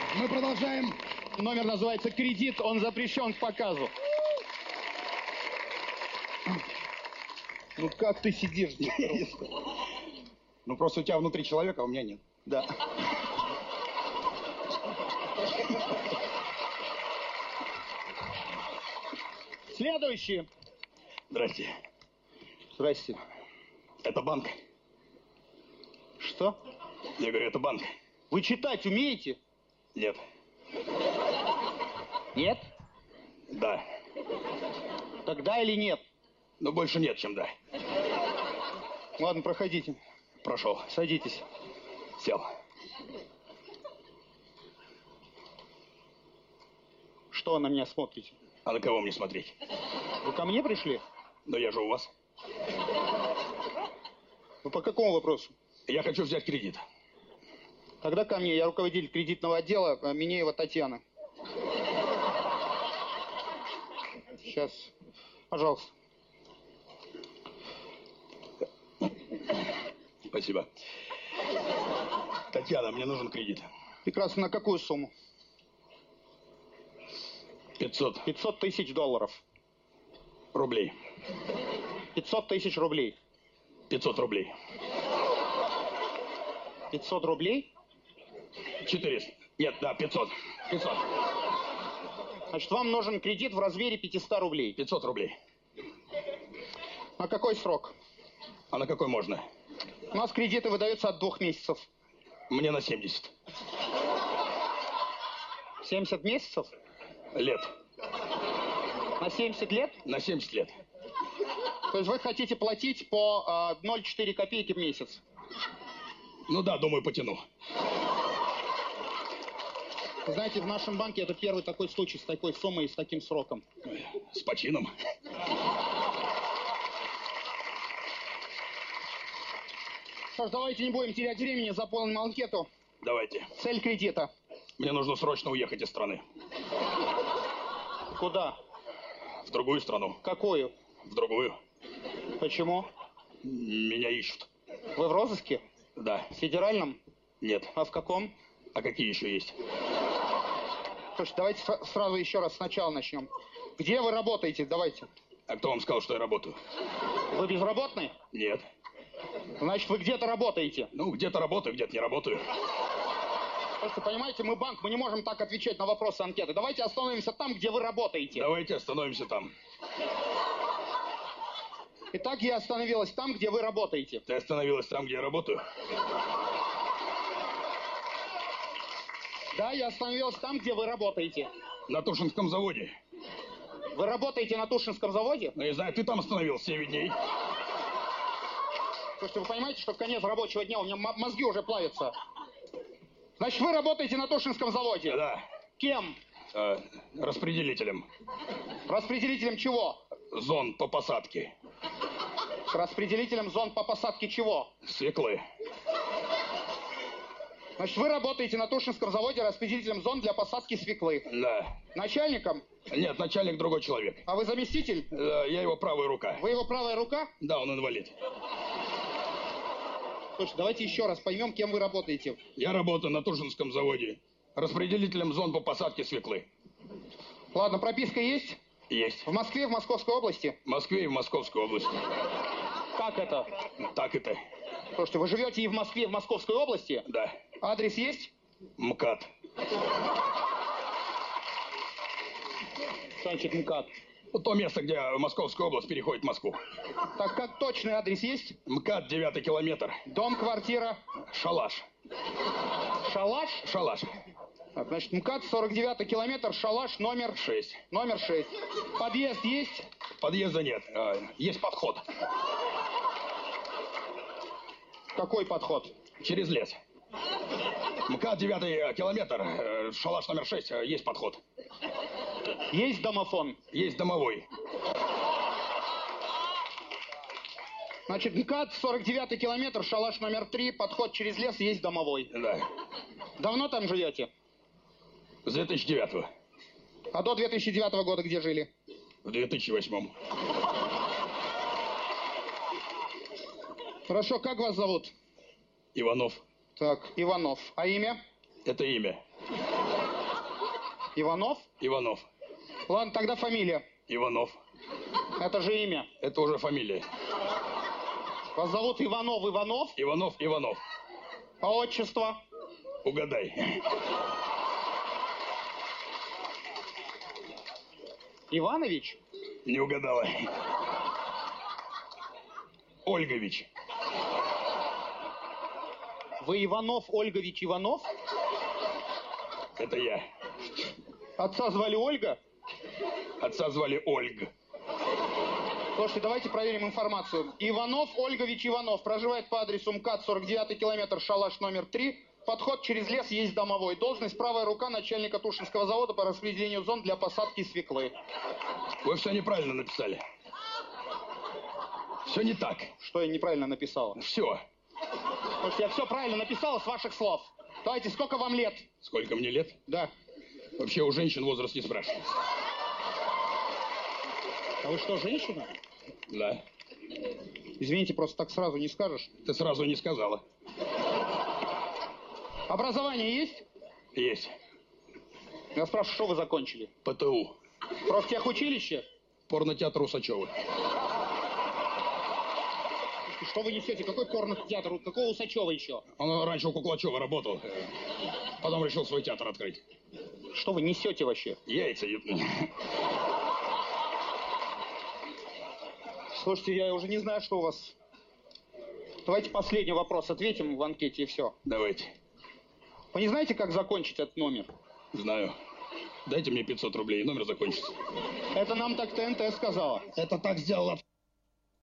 Мы продолжаем. Номер называется «Кредит». Он запрещен к показу. Ну как ты сидишь здесь? Ну просто у тебя внутри человека, а у меня нет. Да. Следующий. Здрасте. Здрасте. Это банк. Что? Я говорю, это банк. Вы читать умеете? Нет. Нет? Да. Тогда или нет? Но больше нет, чем да. Ладно, проходите. Прошел. Садитесь. Сел. Что вы на меня смотрите? А на кого мне смотреть? Вы ко мне пришли? Но я же у вас. Вы по какому вопросу? Я хочу взять кредит. Тогда ко мне. Я руководитель кредитного отдела Минеева Татьяна. Сейчас. Пожалуйста. Спасибо. Татьяна, мне нужен кредит. Прекрасно. На какую сумму? 500. 500 тысяч долларов. Рублей. 500 тысяч рублей. 500 рублей. 500 рублей? 400. Нет, да, 500. 500. Значит, вам нужен кредит в размере 500 рублей. 500 рублей. На какой срок? А на какой можно? У нас кредиты выдаются от 2 месяцев. Мне на 70. 70 месяцев? Лет. На 70 лет? На 70 лет. То есть вы хотите платить по 0,4 копейки в месяц? Ну да, думаю, потяну. Вы знаете, в нашем банке это первый такой случай с такой суммой и с таким сроком. С почином. Что ж, давайте не будем терять времени, заполним анкету. Давайте. Цель кредита. Мне нужно срочно уехать из страны. Куда? В другую страну. Какую? В другую. Почему? Меня ищут. Вы в розыске? Да. В федеральном? Нет. А в каком? А какие еще есть? Слушайте, давайте сразу еще раз сначала начнем. Где вы работаете? Давайте. А кто вам сказал, что я работаю? Вы безработный? Нет. Значит, вы где-то работаете? Ну, где-то работаю, где-то не работаю. Просто, понимаете, мы банк, мы не можем так отвечать на вопросы анкеты. Давайте остановимся там, где вы работаете. Давайте остановимся там. Итак, я остановилась там, где вы работаете. Ты остановилась там, где я работаю? Да, я остановилась там, где вы работаете. На Тушинском заводе. Вы работаете на Тушинском заводе? Ну, я знаю, ты там остановился, тебе видней. Слушайте, вы понимаете, что в конец рабочего дня у меня мозги уже плавятся. Значит, вы работаете на Тушинском заводе? Да. Кем? Распределителем. Распределителем чего? Зон по посадке. Распределителем зон по посадке чего? Свеклы. Значит, вы работаете на Тушинском заводе распределителем зон для посадки свеклы. Да. Начальником? Нет, начальник другой человек. А вы заместитель? Я его правая рука. Вы его правая рука? Да, он инвалид. Слушай, давайте еще раз поймем, кем вы работаете. Я работаю на Тушинском заводе распределителем зон по посадке свеклы. Ладно, прописка есть? Есть. В Москве, в Московской области? В Москве и в Московской области. Как это? Так это. Слушайте, вы живете и в Москве, и в Московской области? Да. Адрес есть? МКАД. Что значит МКАД? Вот то место, где Московская область переходит в Москву. Так как точный адрес есть? МКАД, 9 километр. Дом, квартира? Шалаш. Шалаш? Шалаш. Так, значит, МКАД, 49-й километр, шалаш, номер... 6. Номер 6. Подъезд есть? Подъезда нет. Есть подход. Какой подход? Через лес. МКАД, 9 километр, шалаш номер 6, есть подход. Есть домофон? Есть домовой. Значит, МКАД, 49-й километр, шалаш номер 3, подход через лес, есть домовой. Да. Давно там живете? С 2009. А до 2009 года где жили? В 2008. Хорошо, как вас зовут? Иванов. Так, Иванов. А имя? Это имя. Иванов? Иванов. Ладно, тогда фамилия. Иванов. Это же имя. Это уже фамилия. Вас зовут Иванов Иванов? Иванов Иванов. А отчество? Угадай. Иванович? Не угадала. Ольгович. Вы Иванов Ольгович Иванов? Это я. Отца звали Ольга? Отца звали Ольга. Слушайте, давайте проверим информацию. Иванов Ольгович Иванов проживает по адресу МКАД, 49-й километр, шалаш номер 3. Подход через лес, есть домовой. Должность правая рука начальника Тушинского завода по распределению зон для посадки свеклы. Вы все неправильно написали. Все не так. Что я неправильно написала? Все. Слушайте, я все правильно написала с ваших слов. Давайте, сколько вам лет? Сколько мне лет? Да. Вообще у женщин возраст не спрашивают. А вы что, женщина? Да. Извините, просто так сразу не скажешь. Ты сразу не сказала. Образование есть? Есть. Я спрашиваю, что вы закончили? ПТУ. Профтехучилище? Порнотеатр Усачева. Что вы несете? Какой порнотеатр? Какого Усачева еще? Он раньше у Куклачева работал. Потом решил свой театр открыть. Что вы несете вообще? Яйца. Слушайте, я уже не знаю, что у вас. Давайте последний вопрос ответим в анкете и все. Давайте. Вы не знаете, как закончить этот номер? Знаю. Дайте мне 500 рублей, и номер закончится. Это нам так ТНТ сказала. Это так сделала